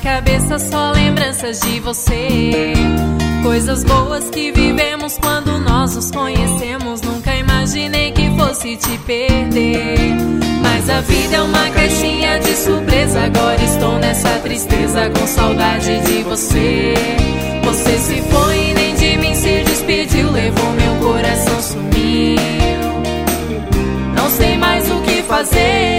cabeça só lembranças de você. Coisas boas que vivemos quando nós nos conhecemos. Nunca imaginei que fosse te perder, mas a vida é uma caixinha de surpresa. Agora estou nessa tristeza com saudade de você. Você se foi e nem de mim se despediu, levou meu coração, sumiu. Não sei mais o que fazer.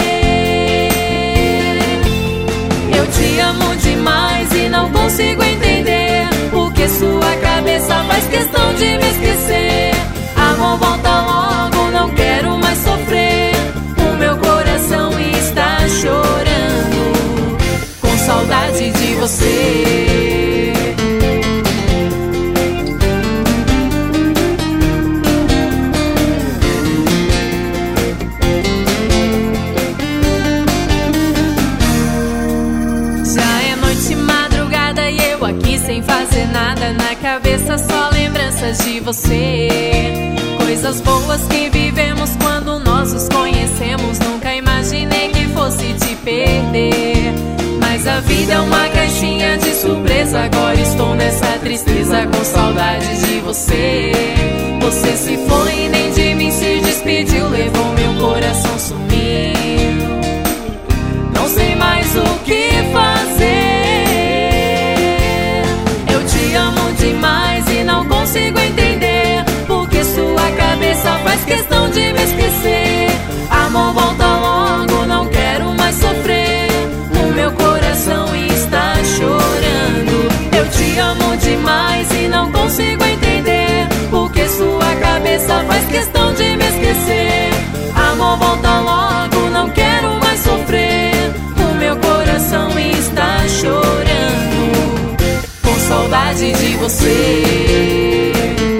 Eu te amo demais e não consigo entender porque sua cabeça faz questão de me esquecer. Amor, volta logo, não quero mais sofrer. O meu coração está chorando com saudade de você. Sem fazer nada, na cabeça só lembranças de você. Coisas boas que vivemos quando nós nos conhecemos. Nunca imaginei que fosse te perder, mas a vida é uma caixinha de surpresa. Agora estou nessa tristeza com saudade de você. Você se foi e nem de mim se despediu, levou meu coração, sumiu. Não sei mais o que fazer. Demais e não consigo entender porque sua cabeça faz questão de me esquecer. Amor, volta logo, não quero mais sofrer. O meu coração está chorando. Eu te amo demais e não consigo entender porque sua cabeça faz questão de me esquecer. Amor, volta logo, não quero mais sofrer. O meu coração está chorando com saudade de você.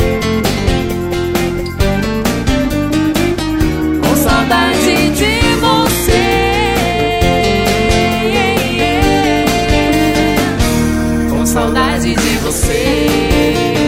Com saudade de você. Com saudade de você.